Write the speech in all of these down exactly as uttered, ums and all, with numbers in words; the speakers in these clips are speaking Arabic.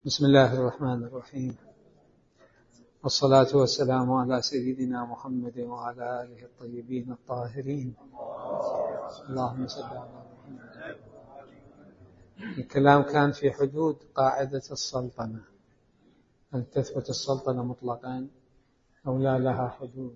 بسم الله الرحمن الرحيم، والصلاة والسلام على سيدنا محمد وعلى آله الطيبين الطاهرين. اللهم صل على محمد. الكلام كان في حدود قاعدة السلطنة، هل تثبت السلطنة مطلقا أو لا لها حدود؟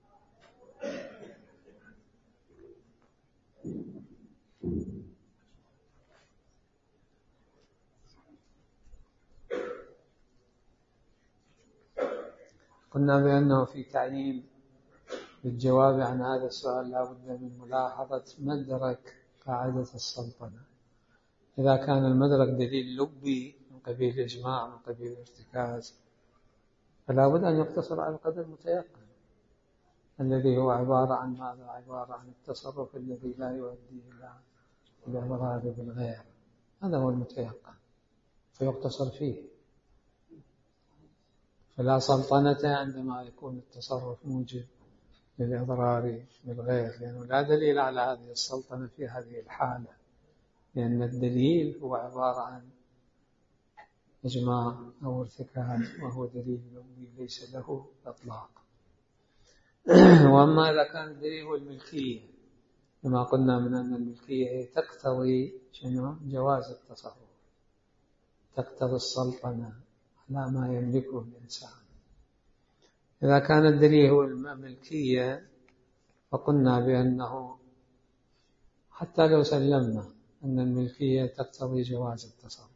قلنا بأنه في تعيين بالجواب عن هذا السؤال لا بد من ملاحظة مدرك قاعدة السلطنة. إذا كان المدرك دليل لبي من قبيل إجماع من قبيل ارتكاز، فلا بد أن يقتصر على القدر المتيقن الذي هو عبارة عن ماذا؟ عبارة عن التصرف الذي لا يؤدي إلى الإضرار بالغير، هذا هو المتيقن فيقتصر فيه. فلا سلطنة عندما يكون التصرف موجب للإضرار بالغير، لأنه لا دليل على هذه السلطنة في هذه الحالة، لأن الدليل هو عبارة عن إجماع أو ارتكاز، وهو دليل لغوي ليس له إطلاق. وأما إذا كان الدليل هو الملكية، كما قلنا من أن الملكية تقتضي شنو؟ جواز التصرف، تقتضي السلطنة على ما يملكه الإنسان. إذا كان الدليل هو الملكية فقلنا بأنه حتى لو سلمنا أن الملكية تقتضي جواز التصرف،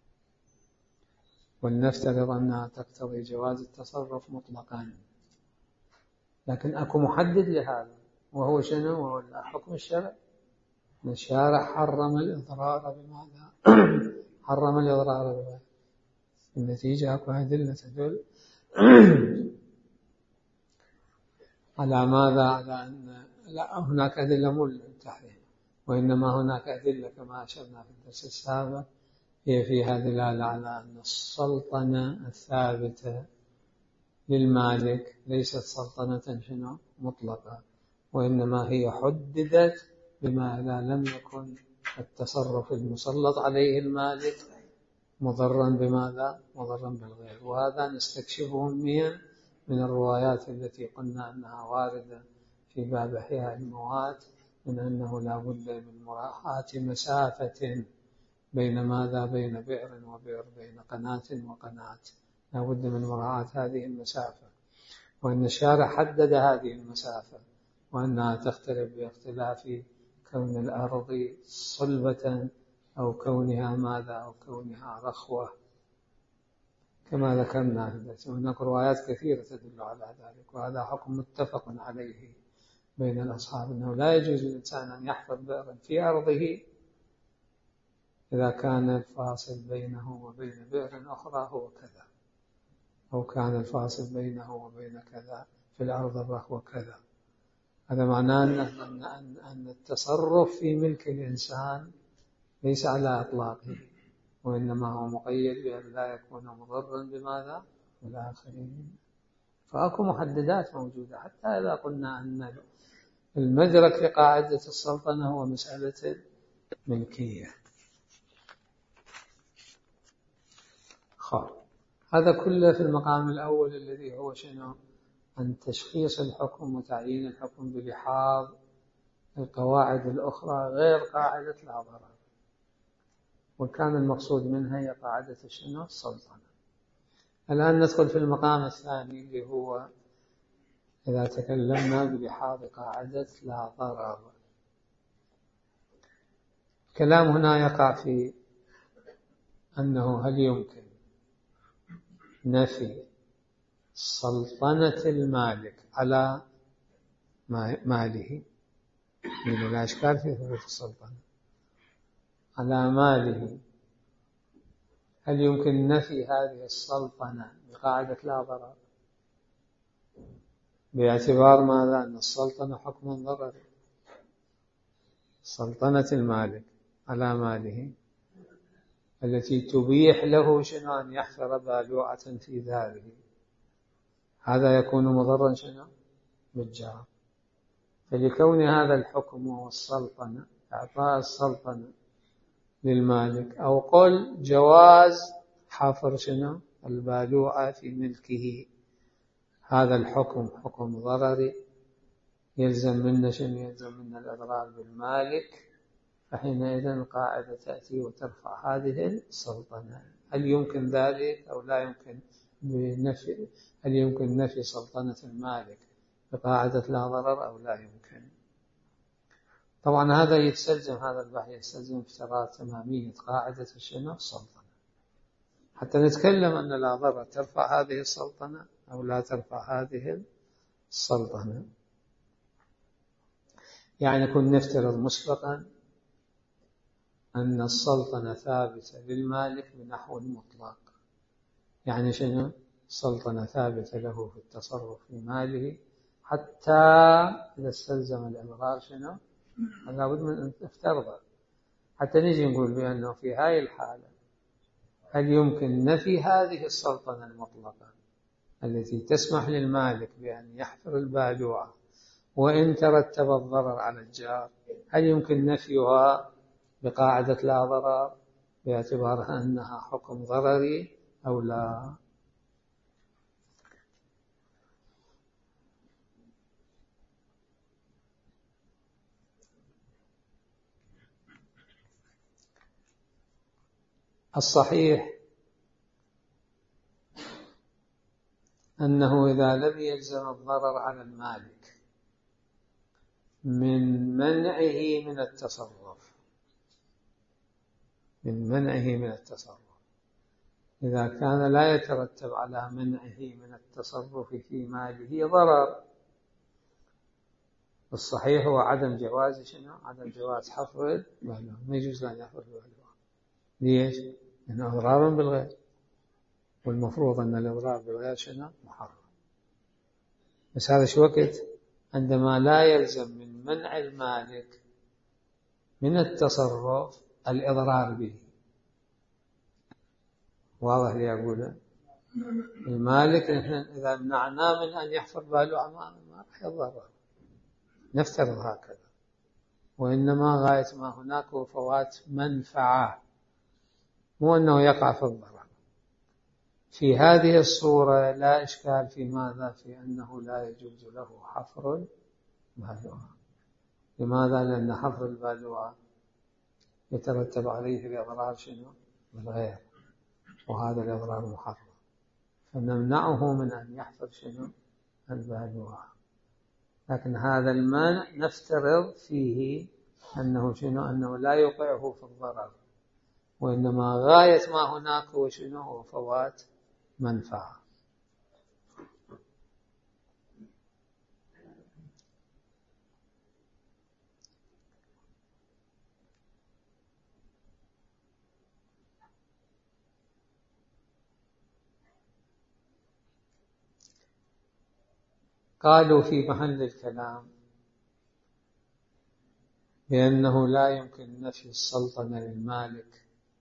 ولنفترض أنها تقتضي جواز التصرف مطلقا، لكن أكو محدد لهذا، وهو شنو؟ وهو حكم الشرع. الشارع حرم الإضرار بماذا؟ حرم الإضرار بماذا؟ النتيجة أكو أدلة تدل على ماذا؟ على أن لا هناك أدلة مو للتحريم، وإنما هناك أدلة كما أشرنا في الدرس السابق هي فيها دلالة على أن السلطنة الثابتة للمالك ليست سلطنة شنو؟ مطلقة، وإنما هي حددت بما إذا لم يكن التصرف المسلط عليه المالك مضرا بماذا؟ مضرا بالغير. وهذا نستكشفه من من الروايات التي قلنا أنها واردة في باب إحياء الموات، من أنه لا بد من مراعاة مسافة بين ماذا؟ بين بئر وبئر، بين قناة وقناة، لا بد من مراعاة هذه المسافة، وأن الشارع حدد هذه المسافة، وأنها تختلف باختلاف كون الأرض صلبة أو كونها ماذا؟ أو كونها رخوة، كما ذكرنا في الدرس. هناك روايات كثيرة تدل على ذلك، وهذا حكم متفق عليه بين الأصحاب، أنه لا يجوز للإنسان أن يحفر بئرا في أرضه إذا كان الفاصل بينه وبين بئر أخرى هو كذا، أو كان الفاصل بينه وبين كذا في الأرض الرخوة كذا. هذا معناه أن, أن, أن التصرف في ملك الإنسان ليس على إطلاقه، وإنما هو مقيد بأن لا يكون مضرا بماذا؟ بالآخرين. فأكو محددات موجودة، حتى إذا قلنا أن المدرك لقاعدة السلطنة هو مسألة الملكية. خير، هذا كله في المقام الأول الذي هو شنو؟ عن تشخيص الحكم وتعيين الحكم بلحاظ القواعد الأخرى غير قاعدة لا ضرر، وكان المقصود منها هي قاعدة شنو؟ السلطنة. الآن ندخل في المقام الثاني اللي هو إذا تكلمنا بلحاظ قاعدة لا ضرر. الكلام هنا يقع في أنه هل يمكن نفي سلطنة المالك على ماله؟ من الأشكال في ثبوت السلطنة على ماله، هل يمكن نفي هذه السلطنة بقاعدة لا ضرر، باعتبار ماذا؟ أن السلطنة حكم ضرر، سلطنة المالك على ماله التي تبيح له شنو؟ أن يحفر بالوعة في داره، هذا يكون مضرا شنو؟ بالجار. فلكون هذا الحكم والسلطنة، إعطاء السلطنة للمالك، أو قل جواز حفر شنو البالوعة في ملكه. هذا الحكم حكم ضرري، يلزم منا شنو؟ يلزم منا الإضرار بالمالك. فحينئذ القاعدة تأتي وترفع هذه السلطنة. هل يمكن ذلك أو لا يمكن؟ بنفي هل يمكن نفي سلطنة المالك بقاعدة لا ضرر أو لا يمكن؟ طبعا هذا يتسلزم، هذا البحث يستلزم افتراض تمامية قاعدة شنو؟ السلطنة، حتى نتكلم أن لا ضرر ترفع هذه السلطنة أو لا ترفع هذه السلطنة. يعني كنا نفترض مسبقا أن السلطنة ثابتة للمالك بنحو مطلق. يعني شنو؟ السلطنة ثابتة له في التصرف في ماله حتى إذا استلزم الإضرار شنو؟ لا بد من أن نفترض حتى نجي نقول بأنه في هذه الحالة هل يمكن نفي هذه السلطنة المطلقة التي تسمح للمالك بأن يحفر البالوعة وإن ترتب الضرر على الجار، هل يمكن نفيها بقاعدة لا ضرر باعتبارها أنها حكم ضرري أو لا؟ الصحيح أنه إذا لم يلزم الضرر على المالك من منعه من التصرف من منعه من التصرف إذا كان لا يترتب على منعه من التصرف في ماله ضرر، الصحيح هو عدم جواز شنو؟ عدم جواز حفر البالوعة. ما يجوز أن يحفر البالوعة. ليش؟ لأنه إضرار بالغير، والمفروض أن الإضرار بالغير شنو؟ محرم. بس هذا شو وقت؟ عندما لا يلزم من منع المالك من التصرف الإضرار به. واضح لي أقوله؟ المالك إذا منعناه من أن يحفر بالوعة ما راح يضرر، نفترض هكذا، وإنما غاية ما هناك هو فوات منفعة، مو أنه يقع في الضرر. في هذه الصورة لا إشكال في ماذا؟ في أنه لا يجوز له حفر البالوعة. لماذا؟ لأن حفر البالوعة يترتب عليه الإضرار شنو؟ بالغير، وهذا الإضرار محرم، فنمنعه من أن يحفر شنو؟ البالوعة. لكن هذا المانع نفترض فيه أنه شنو؟ أنه لا يوقعه في الضرر، وإنما غاية ما هناك هو شنو؟ هو فوات منفعة. قالوا في محل الكلام بأنه لا يمكن نفي السلطنة للمالك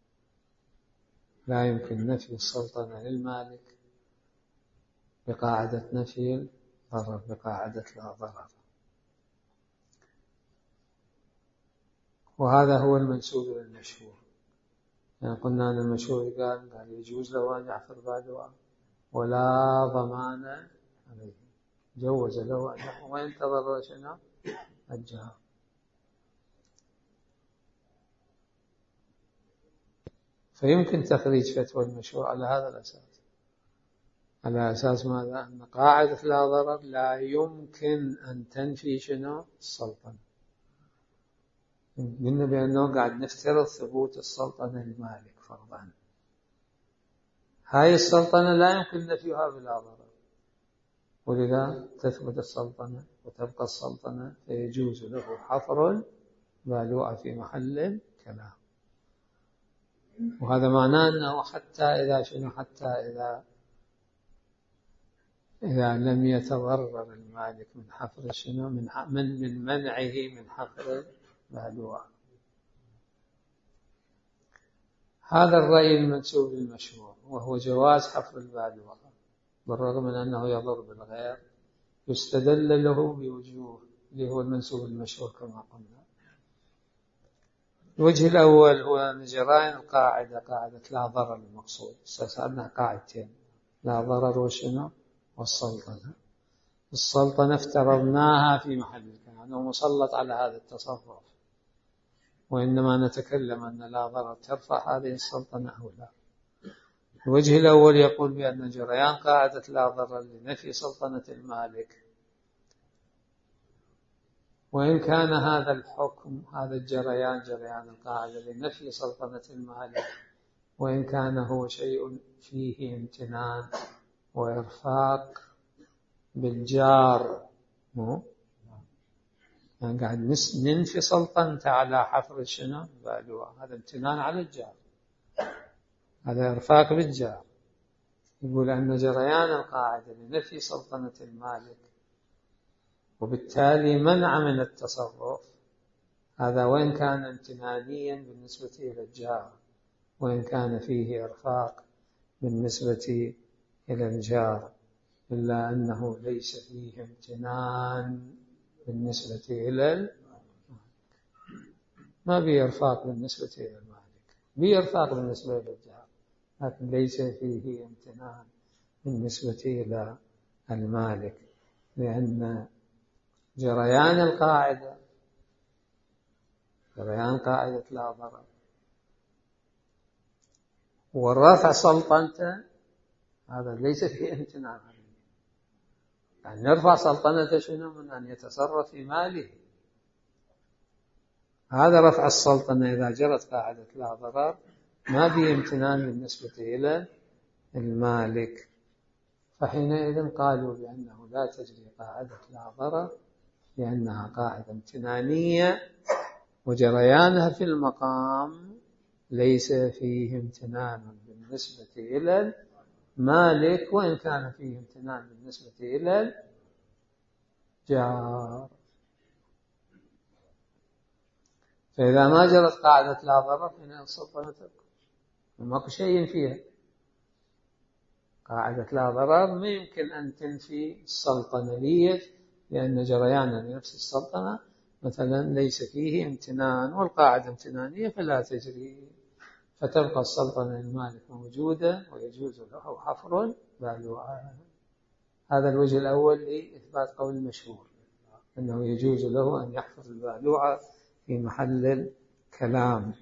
لا يمكن نفي السلطنة للمالك بقاعدة نفي الضرر، بقاعدة لا ضرر. وهذا هو المنسوب للمشهور. يعني قلنا أن المشهور قال قال يجوز له أن يحفر بالوعة ولا ضمان عليه، جوز له أن يحفر وينتظر شنو؟ الجار. فيمكن تخريج فتوى المشهور على هذا الأساس، على أساس ماذا؟ أن قاعدة لا ضرر لا يمكن أن تنفي شنو؟ السلطنة. قلنا بأنه قاعد نفترض ثبوت السلطنة للمالك فرضا. هاي السلطنة لا يمكن نفيها بلا ضرر، ولذا تثبت السلطنة وتبقى السلطنة، فيجوز له حفر البالوعة في محل الكلام. وهذا معناه أنه حتى إذا شنو؟ حتى إذا إذا لم يتضرر المالك من حفر شنو؟ من من من منعه من حفر البالوعة. هذا الرأي المنسوب للمشهور، وهو جواز حفر البالوعة بالرغم من أنه يضر بالغير، يستدل له بوجوه اللي هو المنسوب المشهور كما قلنا. الوجه الأول هو أن جريان القاعدة قاعدة لا ضرر المقصود، استسألنا قاعدتين، لا ضرر وشنو والسلطنة. السلطنة افترضناها في محل الكلام أنه مسلط على هذا التصرف، وإنما نتكلم أن لا ضرر ترفع هذه السلطنة أو لا. الوجه الأول يقول بأن جريان قاعدة لا ضرر لنفي سلطنة المالك، وإن كان هذا الحكم هذا الجريان جريان القاعدة لنفي سلطنة المالك، وإن كان هو شيء فيه امتنان وإرفاق بالجار، مو يعني قاعد ننفي سلطنته على حفر شنو بالوعاء، هذا امتنان على الجار، هذا إرفاق بالجار. يقول أن جريان القاعدة لنفي سلطنة المالك وبالتالي منع من التصرف، هذا وإن كان امتنانيا بالنسبة إلى الجار، وإن كان فيه إرفاق بالنسبة إلى الجار، إلا أنه ليس فيه امتنان بالنسبة إلى المالك. ما فيه إرفاق بالنسبة إلى المالك، فيه إرفاق بالنسبة إلى الجار، لكن ليس فيه امتنان بالنسبة إلى المالك، لأن جريان القاعدة جريان قاعدة لا ضرر والرفع سلطنته هذا ليس فيه امتنان، يعني نرفع سلطنته شنو من أن يتصرف في ماله، هذا رفع السلطنة إذا جرت قاعدة لا ضرر ما فيه امتنان بالنسبة إلى المالك، فحينئذ قالوا بأنه لا تجري قاعدة لا ضرر لأنها قاعدة امتنانية، وجريانها في المقام ليس فيه امتنان بالنسبة إلى المالك، وإن كان فيه امتنان بالنسبة إلى الجار. فإذا ما جرت قاعدة لا ضرر فإن السلطنة تبقى، وماكو شيء فيها. قاعدة لا ضرر ما يمكن أن تنفي السلطنة، ليه؟ لأن جريانا لنفس السلطنة مثلا ليس فيه امتنان، والقاعدة امتنانية فلا تجري، فتبقى السلطنة للمالك موجودة ويجوز له حفر بالوعاء. هذا الوجه الأول لإثبات قول المشهور أنه يجوز له أن يحفر البالوعة في محل الكلام.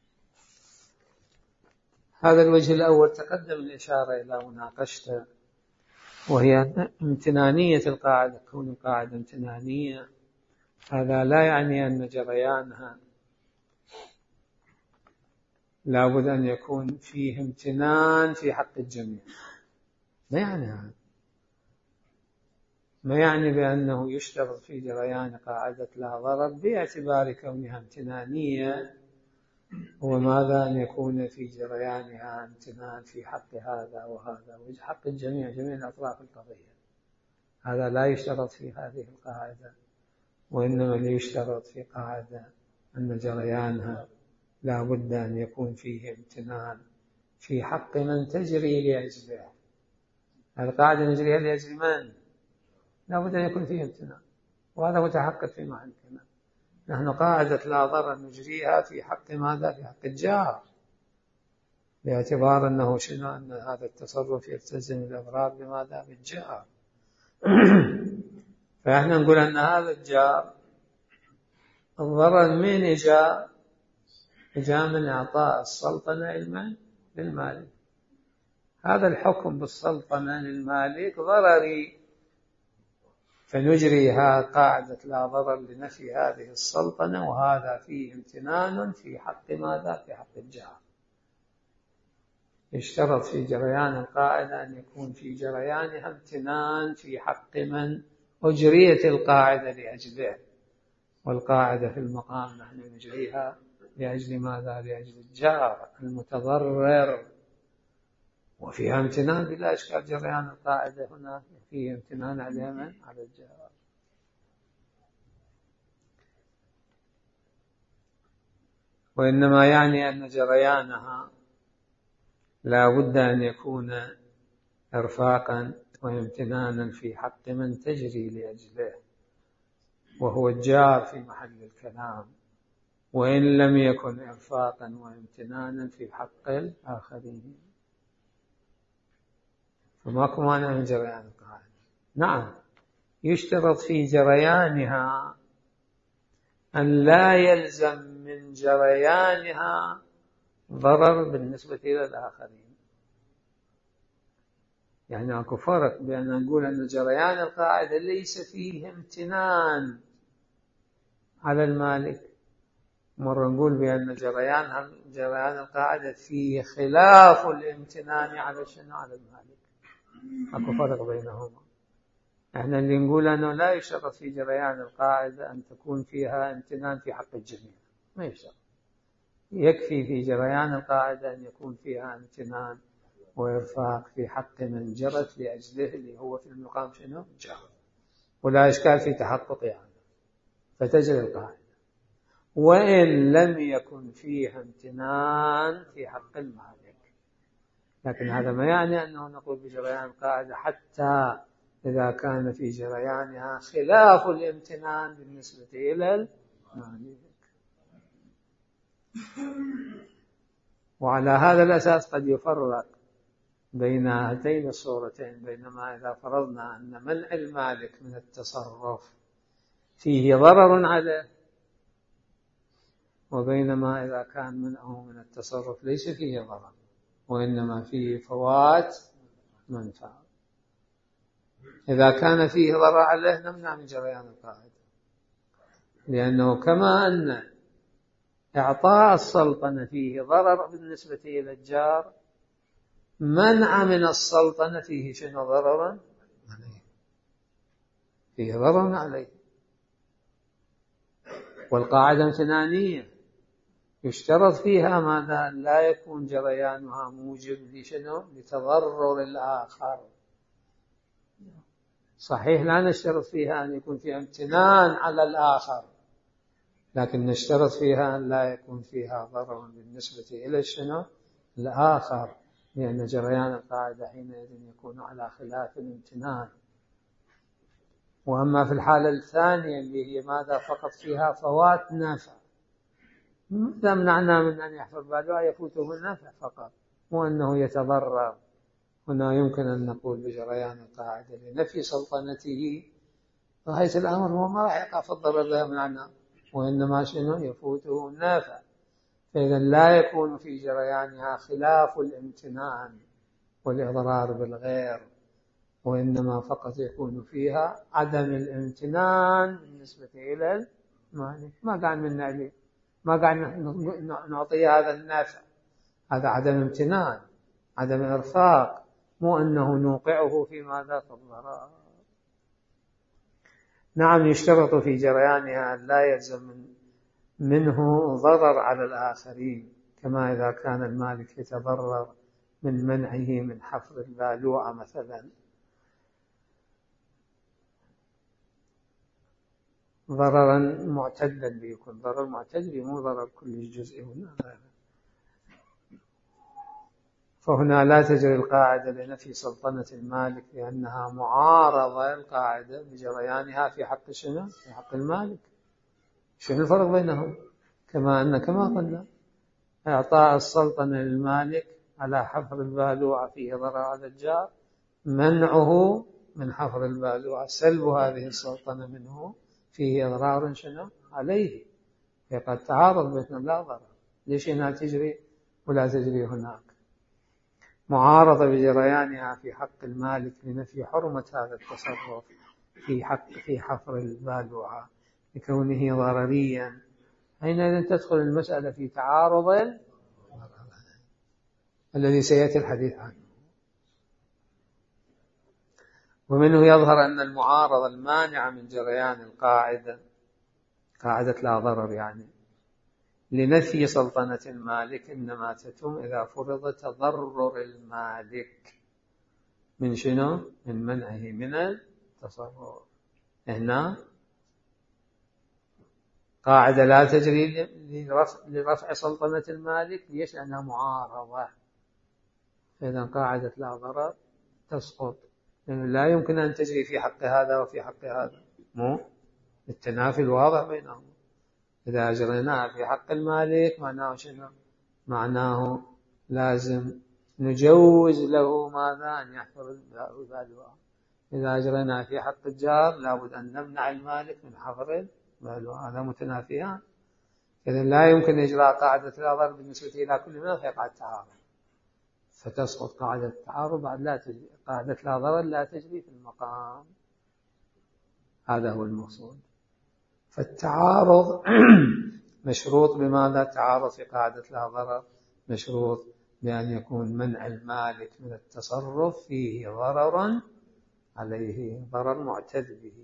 هذا الوجه الأول تقدم الإشارة إلى مناقشته، وهي امتنانية القاعدة. كون القاعدة امتنانية هذا لا يعني أن جريانها لابد أن يكون فيه امتنان في حق الجميع، ما يعني هذا، ما يعني بأنه يشترط في جريان قاعدة لا ضرر باعتبار كونها امتنانية وماذا أن يكون في جريانها امتنان في حق هذا وهذا وحق الجميع جميع أطراف القضية. هذا لا يشترط في هذه القاعدة، وإنما اللي يشترط في قاعدة أن جريانها لا بد أن يكون فيه امتنان في حق من تجري لأجله. القاعدة نجريها لأجل من؟ لا بد أن يكون فيه امتنان، وهذا متحقق في معنى الكلام. نحن قاعدة لا ضرر نجريها في حق ماذا؟ في حق الجار، باعتبار أنه شنو أن هذا التصرف يلتزم الأضرار بماذا؟ بالجار. فإحنا نقول أن هذا الجار الضرر من إجاء إجاء من إعطاء السلطنة علما للمالك. هذا الحكم بالسلطنة للمالك ضرري، فنجريها قاعدة لا ضرر لنفي هذه السلطنة، وهذا فيه امتنان في حق ماذا؟ في حق الجار. يشترط في جريان القاعدة أن يكون في جريانها امتنان في حق من أجريت القاعدة لأجله، والقاعدة في المقام نحن نجريها لأجل ماذا؟ لأجل الجار المتضرر، وفيها امتنان بلا إشكال. جريان القاعدة هنا فيه امتنان على من؟ على الجار. وإنما يعني أن جريانها لا بد أن يكون إرفاقا وامتنانا في حق من تجري لأجله، وهو الجار في محل الكلام. وإن لم يكن إرفاقا وامتنانا في حق الآخرين. فماكو مانع من جريان القاعدة. نعم يشترط في جريانها أن لا يلزم من جريانها ضرر بالنسبة إلى الآخرين. يعني أكو فرق بأن نقول أن جريان القاعدة ليس فيه امتنان على المالك، مرة نقول بأن جريان جريان القاعدة فيه خلاف الامتنان على شنو؟ على المالك. أكو فرق بينهما. احنا اللي نقول أنه لا يشترط في جريان القاعدة أن تكون فيها امتنان في حق الجميع، ما يشترط. يكفي في جريان القاعدة أن يكون فيها امتنان وإرفاق في حق من جرت لأجله اللي هو في المقام شنو؟ جار، ولا إشكال في تحقق يعني، فتجري القاعدة. وإن لم يكن فيها امتنان في حق المالك، لكن هذا ما يعني أنه نقول بجريان القاعدة حتى إذا كان في جريانها خلاف الامتنان بالنسبة إلى المالك. وعلى هذا الأساس قد يفرق بين هاتين الصورتين، بينما إذا فرضنا أن منع المالك من التصرف فيه ضرر عليه، وبينما إذا كان منعه من التصرف ليس فيه ضرر وإنما فيه فوات منفعة. إذا كان فيه ضرر عليه نمنع من جريان القاعدة، لأنه كما أن إعطاء السلطنة فيه ضرر بالنسبة إلى الجار، منع من السلطنة فيه شنو؟ ضررا عليه، فيه ضرر عليه. والقاعدة امتنانية يشترط فيها ماذا؟ لا يكون جريانها موجب لشنو؟ لتضرر الآخر. صحيح لا نشترط فيها أن يكون فيها امتنان على الآخر، لكن نشترط فيها أن لا يكون فيها ضرر بالنسبة إلى شنو؟ الآخر، لأن جريان القاعدة حينئذ يكون على خلاف الامتنان. وأما في الحالة الثانية اللي هي ماذا؟ فقط فيها فوات نفع، ماذا منعنا من أن يحفظ باله يفوته النفع فقط، مو أنه يتضرر. هنا يمكن أن نقول بجريان القاعدة لنفي سلطنته، فحيث الأمر هو ما راح يقع في الضرر لا منعنا، وإنما شنو؟ يفوته النافع. فإذا لا يكون في جريانها خلاف الامتنان والإضرار بالغير، وإنما فقط يكون فيها عدم الامتنان بالنسبة إلى المالك. ما قاعد من نعلي، ما قاعد نعطيه هذا النافع، هذا عدم امتنان، عدم إرفاق، مو أنه نوقعه في ماذا؟ في الضرر. نعم يشترط في جريانها أن لا يلزم منه ضرر على الآخرين، كما إذا كان المالك يتضرر من منعه من حفر البالوعة مثلا، ضررا معتدا بيكون، ضرر معتد مو ضرر كل جزء هنا. فهنا لا تجري القاعدة لنفي سلطنة المالك لأنها معارضة القاعدة بجريانها في حق شنو؟ في حق المالك. شنو الفرق بينهم؟ كما أن كما قلنا إعطاء السلطنة للمالك على حفر البالوعة فيه ضرر على الجار، منعه من حفر البالوعة سلب هذه السلطنة منه فيه إضرار شنو؟ عليه. فقد تعارض بين لا ضرر، ليش هنا تجري ولا تجري هناك؟ معارضة بجريانها في حق المالك لنفي حرمة هذا التصرف في حق في حفر البالوعة لكونه ضرريا، حينئذ تدخل المسألة في تعارض الذي سيأتي الحديث عنه. ومنه يظهر أن المعارضة المانعة من جريان القاعدة، قاعدة لا ضرر يعني، لنفي سلطنة المالك إنما تتم إذا فرض تضرر المالك من شنو؟ من منعه من التصرف. هنا قاعدة لا تجري لرفع, لرفع سلطنة المالك، ليش؟ لأنها معارضة. فإذا قاعدة لا ضرر تسقط، لأنه لا يمكن أن تجري في حق هذا وفي حق هذا، مو التنافي الواضح بينهم. إذا أجريناها في حق المالك معناه شنو؟ معناه لازم نجوز له ماذا؟ أن يحفر البالوعة. إذا أجريناها في حق الجار لابد أن نمنع المالك من حفر البالوعة. هذا متنافيان. إذا لا يمكن إجراء قاعدة لا ضرر بالنسبة إلى كل منها فيقع التعارض، فتسقط قاعدة التعارض بعد لا تجري. قاعدة لا ضرر لا تجري في المقام. هذا هو المقصود. فالتعارض مشروط بماذا؟ تعارض في قاعدة لا ضرر مشروط بأن يكون منع المالك من التصرف فيه ضرر عليه، ضرر معتد به.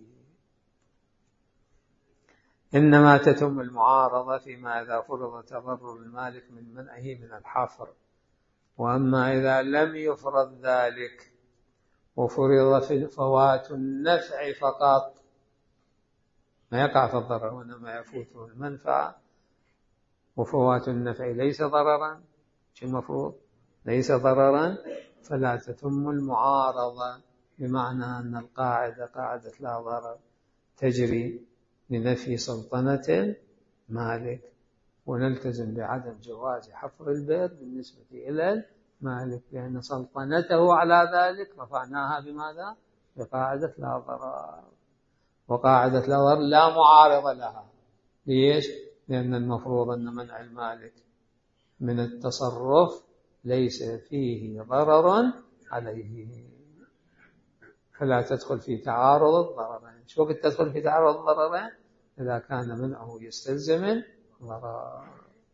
إنما تتم المعارضة فيما إذا فرض تضرر المالك من منعه من الحفر. وأما إذا لم يفرض ذلك وفرض في فوات النفع فقط، ما يقع في الضرر وإنما يفوته المنفعة، وفوات النفع ليس ضررا، شو المفروض؟ ليس ضررا، فلا تتم المعارضة، بمعنى أن القاعدة قاعدة لا ضرر تجري لنفي سلطنة مالك، ونلتزم بعدم جواز حفر البئر بالنسبة إلى المالك، لأن سلطنته على ذلك رفعناها بماذا؟ بقاعدة لا ضرر. وقاعدة لا ضرر لا معارضة لها. ليش؟ لأن المفروض أن منع المالك من التصرف ليس فيه ضرر عليه، فلا تدخل في تعارض الضررين. شو وقت تدخل في تعارض الضررين؟ إذا كان منعه يستلزم الضرر.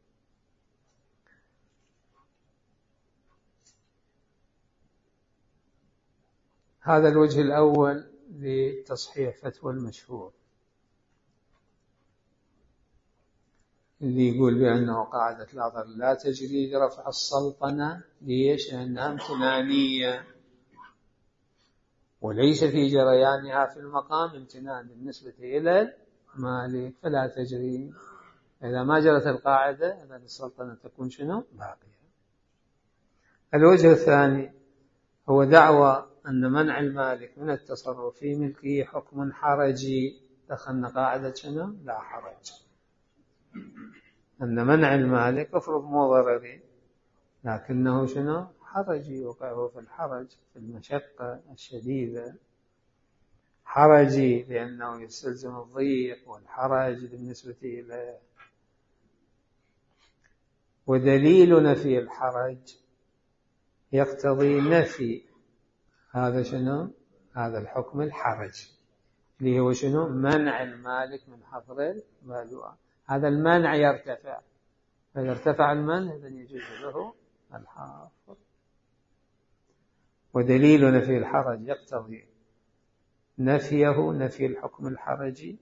هذا الوجه الأول لتصحيح فتوى المشهور اللي يقول بأنه قاعدة لا ضرر لا تجري لرفع السلطنة. ليش؟ لأنها امتنانية وليس في جريانها في المقام امتنان بالنسبة إلى المالك، فلا تجري. إذا ما جرت القاعدة إذا السلطنة تكون شنو؟ باقية. الوجه الثاني هو دعوى أن منع المالك من التصرف في ملكه حكم حرجي. دخلنا قاعدة شنو؟ لا حرج. أن منع المالك افرض مو ضرري لكنه شنو؟ حرجي، يوقعه في الحرج، في المشقة الشديدة. حرجي لأنه يستلزم الضيق والحرج بالنسبة إليه. ودليل نفي الحرج يقتضي نفي هذا شنو؟ هذا الحكم الحرج اللي هو شنو؟ منع المالك من حفر البالوعة. هذا المنع يرتفع، فإذا ارتفع المنع إذن يجوز له الحفر. ودليل نفي الحرج يقتضي نفيه نفي الحكم الحرجي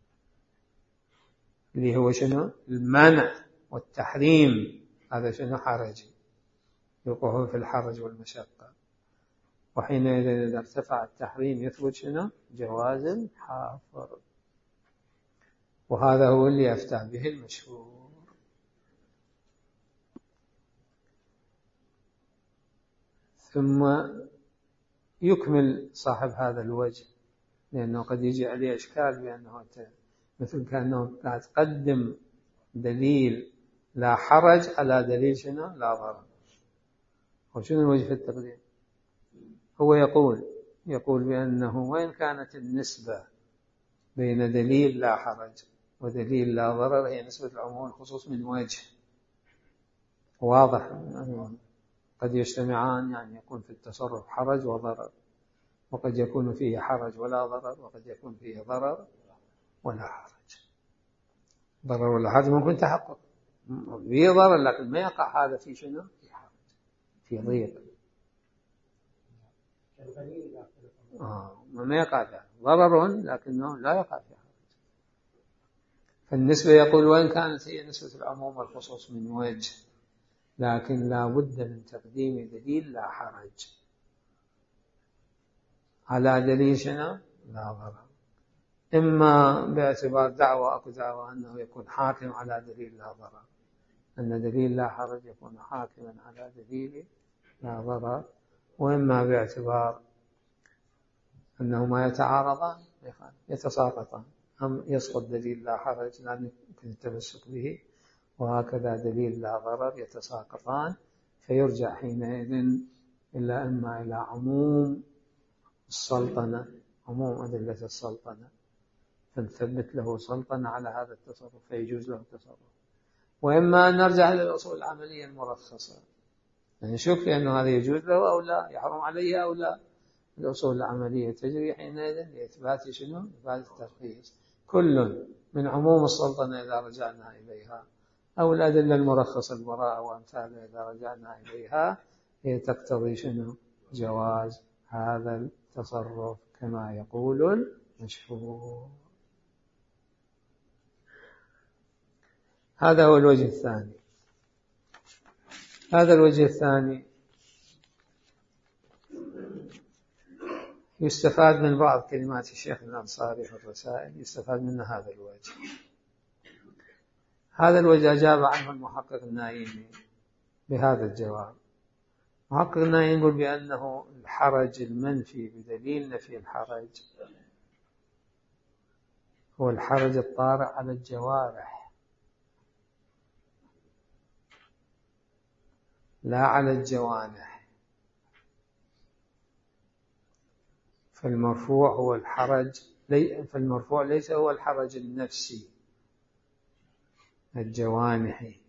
اللي هو شنو؟ المنع والتحريم. هذا شنو؟ حرجي، يوقعه في الحرج والمشقة. وحينئذ إذا ارتفع التحريم يثبت شنو؟ جواز الحفر. وهذا هو اللي يفتح به المشهور. ثم يكمل صاحب هذا الوجه، لأنه قد يجي عليه إشكال بأنه مثل كأنه قاعد تقدم دليل لا حرج على دليل شنو؟ لا ضرر. وشنو الوجه في التقديم؟ هو يقول يقول بأنه وإن كانت النسبة بين دليل لا حرج ودليل لا ضرر هي نسبة العموم والخصوص من وجه واضح، قد يجتمعان، يعني يكون في التصرف حرج وضرر، وقد يكون فيه حرج ولا ضرر، وقد يكون فيه ضرر ولا حرج. ضرر ولا حرج ممكن تحقق، فيه ضرر لكن ما يقع هذا في شنو؟ في حرج، في ضيق. آه ما يقع فيها ضرر لكنه لا يقع فيها حرج. فالنسبة يقول وإن كانت هي نسبة العموم والخصوص من وجه، لكن لا بد من تقديم دليل لا حرج على دليل شنو؟ لا ضرر. إما باعتبار دعوة أو دعوة أنه يكون حاكم على دليل لا ضرر، أن دليل لا حرج يكون حاكما على دليل لا ضرر، وإما باعتبار أنهما يتعارضان يتساقطان، أم يسقط دليل لا حرج لا يمكن التمسك به، وهكذا دليل لا ضرر يتساقطان، فيرجع حينئذ إلا إما إلى عموم السلطنة، عموم أدلة السلطنة، فنثبت له سلطنة على هذا التصرف فيجوز له التصرف، وإما أن نرجع للأصول العملية المرخصة، يعني نشوف يعني أنه هذا يجوز له أو لا، يحرم عليه أو لا. الأصول العملية تجري حينئذ لإثبات شنو؟ إثبات الترخيص، كل من عموم السلطنة إذا رجعنا إليها، أو الأدلة المرخصة البراءة وأمثالها إذا رجعنا إليها، هي تقتضي شنو؟ جواز هذا التصرف كما يقول المشهور. هذا هو الوجه الثاني. هذا الوجه الثاني يستفاد من بعض كلمات الشيخ الأنصاري في الرسائل، يستفاد من هذا الوجه. هذا الوجه أجاب عنه المحقق النايمي بهذا الجواب. محقق النايمي يقول بأنه الحرج المنفي بدليل نفي الحرج هو الحرج الطارئ على الجوارح لا على الجوانح، فالمرفوع هو الحرج فالمرفوع ليس هو الحرج النفسي الجوانحي،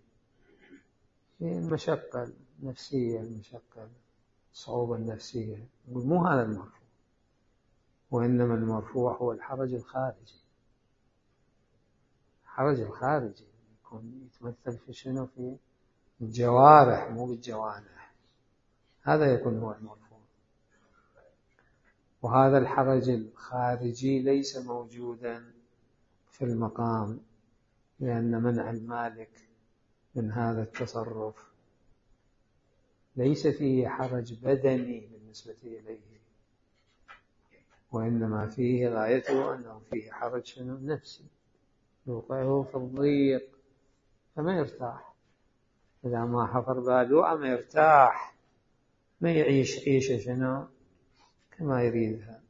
المشقة النفسية، المشقة الصعوبة النفسية، مو هذا المرفوع، وإنما المرفوع هو الحرج الخارجي. الحرج الخارجي يكون يتمثل في شنو؟ في الجوارح مو بالجوانح، هذا يكون هو المرفوع. وهذا الحرج الخارجي ليس موجودا في المقام، لأن منع المالك من هذا التصرف ليس فيه حرج بدني بالنسبة إليه، وإنما فيه غايته أنه فيه حرج شنو؟ نفسي، يوقعه في الضيق فما يرتاح، إذا ما حفر بالوعة ما يرتاح، ما يعيش عيشة شنو؟ كما يريدها،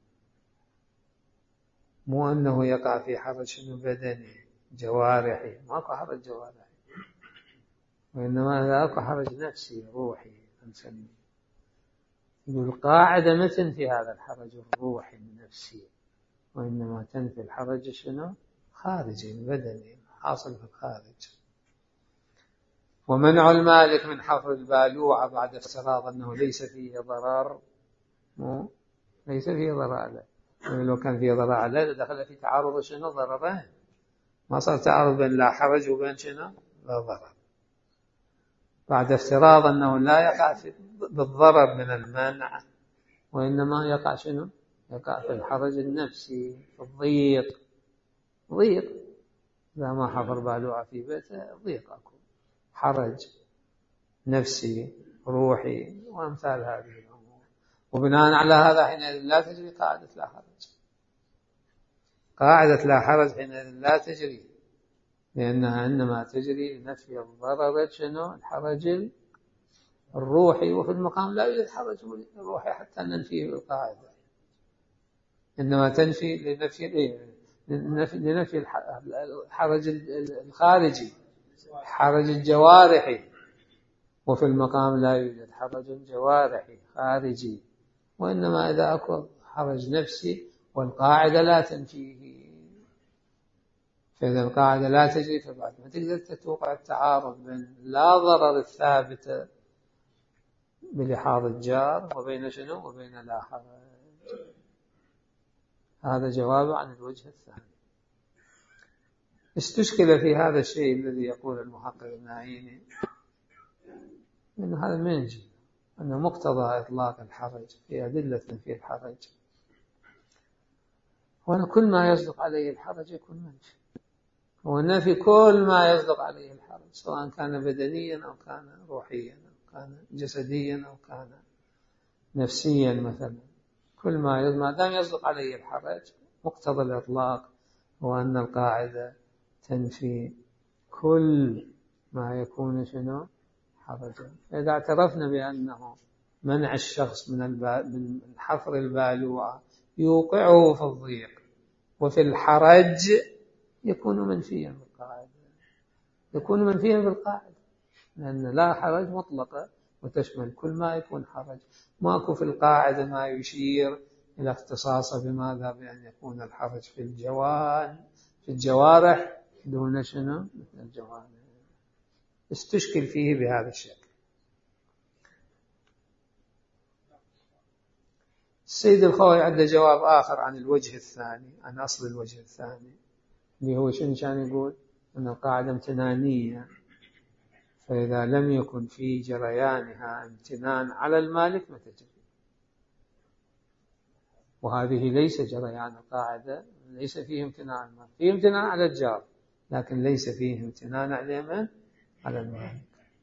مو أنه يقع في حرج شنو؟ بدني جوارحي، ماكو حرج جوارحي، وإنما ذاك حرج نفسي روحي نسميه. يقول القاعدة ما تنفي هذا الحرج الروحي النفسي، وإنما تنفي الحرج شنو؟ خارجي بدني حاصل في الخارج. ومنع المالك من حفر البالوعة بعد افتراض أنه ليس فيه ضرر، مو ليس فيه ضرر، لو كان فيه ضرر عليه دخل في تعارض شنو؟ ضررين، ما صار تعارض بين لا حرج وبين شنو؟ لا ضرر، بعد افتراض أنه لا يقع بالضرر من المنع، وإنما يقع شنو؟ يقع في الحرج النفسي، في الضيق، ضيق إذا ما حفر بالوعة في بيته ضيق، أكو حرج نفسي روحي وأمثال هذه الأمور. وبناء على هذا حينئذ لا تجري قاعدة لا حرج، قاعدة لا حرج حينئذ لا تجري، لأنها إنما تجري لنفي الضرر شنو؟ الحرج الروحي، وفي المقام لا يوجد حرج روحي حتى ننفيه القاعدة، إنما تنفي لنفي لنفي الحرج الخارجي، حرج الجوارحي، وفي المقام لا يوجد حرج جوارحي خارجي، وإنما إذا أكو حرج نفسي والقاعدة لا تنفيه، فإذا القاعدة لا تجري فبعد ما تقدر تتوقع التعارض بين لا ضرر الثابتة بلحاظ الجار وبين شنو؟ وبين لا حرج. هذا جواب عن الوجه الثاني. استشكل في هذا الشيء الذي يقول المحقق النايمي أن هذا ما يجي، أنه مقتضى إطلاق الحرج في أدلة في الحرج، وأن كل ما يصدق عليه الحرج يكون منفي، والنفي كل ما يصدق عليه الحرج سواء كان بدنيا أو كان روحيا أو كان جسديا أو كان نفسيا مثلا، كل ما ما دام يصدق عليه الحرج مقتضى الإطلاق هو أن القاعدة تنفي كل ما يكون شنو؟ حرجا. إذا اعترفنا بأنه منع الشخص من من حفر البالوعة يوقعه في الضيق، وفي الحرج يكون منفيا بالقاعدة، يكون منفيا بالقاعدة، لأن لا حرج مطلقة وتشمل كل ما يكون حرج. ماكو في القاعدة ما يشير إلى اختصاصه بماذا؟ بأن يكون الحرج في الجوان في الجوارح دون شنو؟ مثل الجوانح. استشكل فيه بهذا الشكل. السيد الخوي عنده جواب آخر عن الوجه الثاني، عن أصل الوجه الثاني، اللي هو شنو كان يقول؟ أن القاعدة امتنانية، فإذا لم يكن في جريانها امتنان على المالك ما تجري. وهذه ليس جريان القاعدة، ليس فيه امتنان على المالك، فيه امتنان على الجار، لكن ليس فيه امتنان على من؟ على المالك.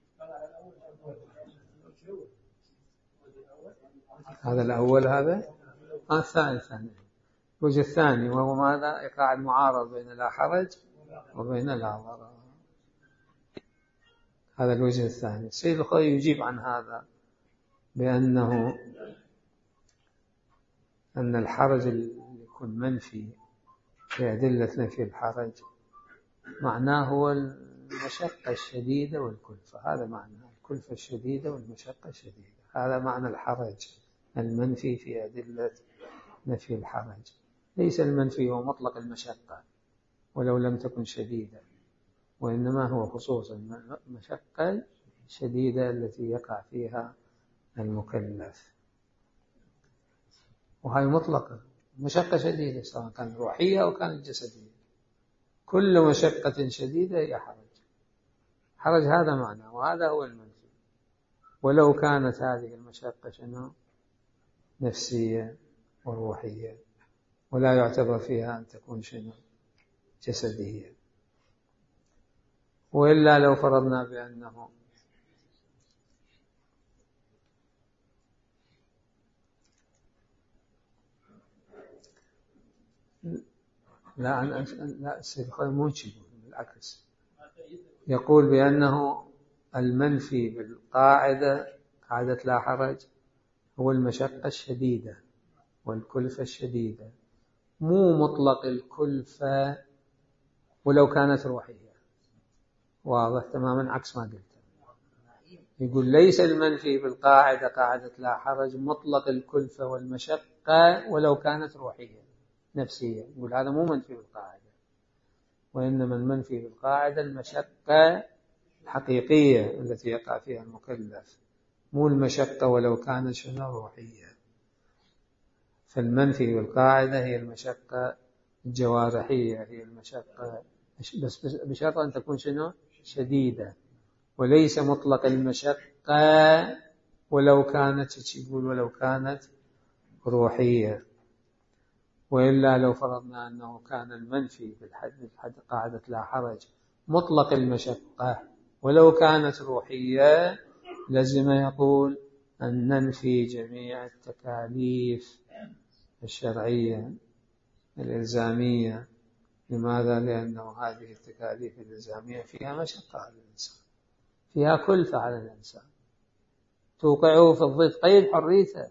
هذا الأول، هذا آه الثاني ثاني. الوجه الثاني وهو ماذا؟ إيقاع المعارض بين لا حرج وبين لا ضرر. هذا الوجه الثاني. السيد الخوي يجيب عن هذا بأنه أن الحرج اللي يكون منفي في أدلة نفي الحرج معناه هو المشقة الشديدة والكلفة. هذا معناه الكلفة الشديدة والمشقة الشديدة، هذا معنى الحرج المنفي في أدلة نفي الحرج. ليس المنفي هو مطلق المشقة ولو لم تكن شديدة، وإنما هو خصوص المشقة الشديدة التي يقع فيها المكلف، وهي مطلقة مشقة شديدة سواء كانت روحية أو كانت جسدية. كل مشقة شديدة هي حرج. حرج هذا معنى، وهذا هو المنفي، ولو كانت هذه المشقة شنو؟ نفسية وروحية، ولا يعتبر فيها أن تكون شنو؟ جسدية. وإلا لو فرضنا بأنه لا أنا لا السيد الخوي مو يقول، بالعكس يقول بأنه المنفي بالقاعدة، قاعدة لا حرج، هو المشقة الشديدة والكلفة الشديدة، مو مطلق الكلفة ولو كانت روحية. واضح تماما عكس ما قلت. يقول ليس المنفي بالقاعدة قاعدة لا حرج مطلق الكلفة والمشقة ولو كانت روحية نفسية. يقول هذا مو منفي بالقاعدة، وإنما المنفي بالقاعدة المشقة الحقيقية التي يقع فيها المكلف، مو المشقة ولو كانت شنو؟ روحية. فالمنفي بالقاعدة هي المشقة الجوارحية، هي المشقة بس بشرط أن تكون شنو؟ شديدة، وليس مطلق المشقة ولو كانت يقول ولو كانت روحية. وإلا لو فرضنا أنه كان المنفي بالحد قاعدة لا حرج مطلق المشقة ولو كانت روحية، لازم يقول أن ننفي جميع التكاليف الشرعية الإلزامية. لماذا؟ لأنه هذه التكاليف الإلزامية فيها مشقة على الإنسان، فيها كلفة على الإنسان، توقعه في الضد قيد حريته.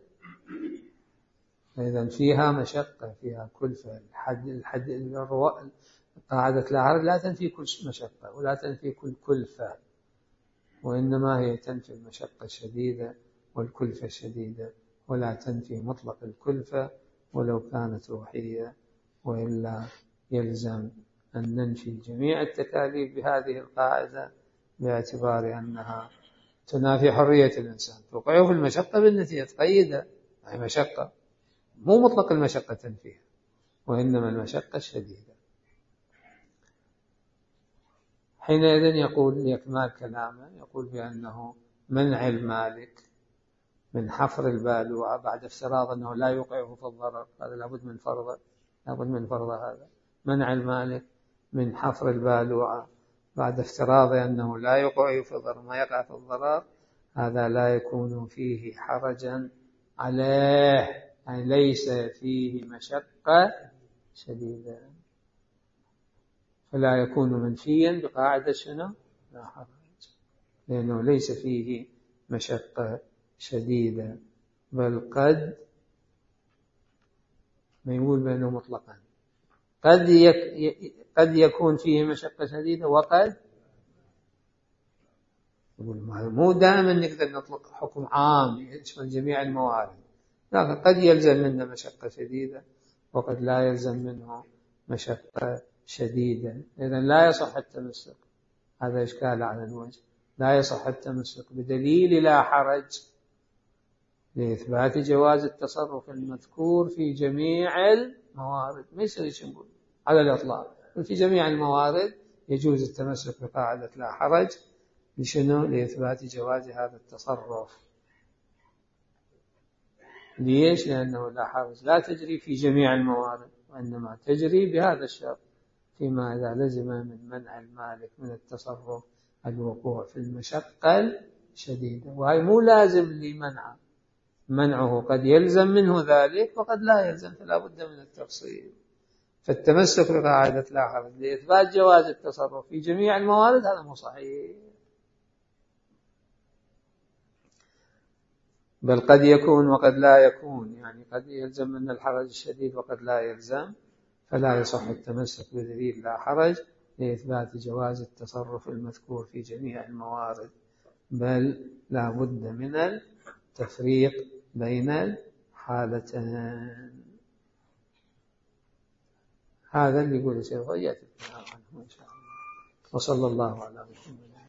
إذن فيها مشقة، فيها كلفة. الحد الحد الرواء قاعدة لا حرج لا تنفي كل مشقة ولا تنفي كل كلفة، وإنما هي تنفي المشقة الشديدة والكلفة الشديدة، ولا تنفي مطلق الكلفة ولو كانت روحية. وإلا يلزم أن ننفي جميع التكاليف بهذه القاعدة باعتبار أنها تنافي حرية الإنسان، توقعه في المشقة بالتي تقيدها، هي مشقة، مو مطلق المشقة تنفيها، وإنما المشقة الشديدة. حينئذ يقول لإكمال كلامه، يقول بأنه منع المالك من حفر البالوعة بعد افتراض أنه لا يوقعه في الضرر، هذا لابد من فرضه، لابد من فرض هذا. منع المالك من حفر البالوعة بعد افتراض أنه لا يوقعه في الضرر، ما يقع في الضرر، هذا لا يكون فيه حرجا عليه، يعني ليس فيه مشقة شديدة، فلا يكون منفيا بقاعدة شنو؟ لا حرج، لأنه ليس فيه مشقة شديدة، بل قد ما يقول بأنه مطلقا قد يك قد يكون فيه مشقة شديدة وقد مو دائما نقدر نطلق حكم عام يشمل جميع الموارد، لكن قد يلزم منه مشقة شديدة وقد لا يلزم منه مشقة شديدة. إذن لا يصح التمسك، هذا إشكال على الوجه، لا يصح التمسك بدليل لا حرج لإثبات جواز التصرف المذكور في جميع الموارد. ما يصير يقول على الإطلاق في جميع الموارد يجوز التمسك بقاعدة لا حرج. لشنو؟ لإثبات جواز هذا التصرف. ليش؟ لأنه لا حرج لا تجري في جميع الموارد، وإنما تجري بهذا الشرط فيما إذا لزم من منع المالك من التصرف الوقوع في المشقة الشديدة، وهي مو لازم لمنعه، منعه قد يلزم منه ذلك وقد لا يلزم، فلا بد من التفصيل. فالتمسك بقاعدة لا حرج لإثبات جواز التصرف في جميع الموارد هذا مو صحيح، بل قد يكون وقد لا يكون، يعني قد يلزم من الحرج الشديد وقد لا يلزم، فلا يصح التمسك بدليل لا حرج لإثبات جواز التصرف المذكور في جميع الموارد، بل لا بد من التفريق بين الحالتين. هذا اللي يقول الشيخ ويأتي عنه إن شاء الله. وصلى الله على محمد.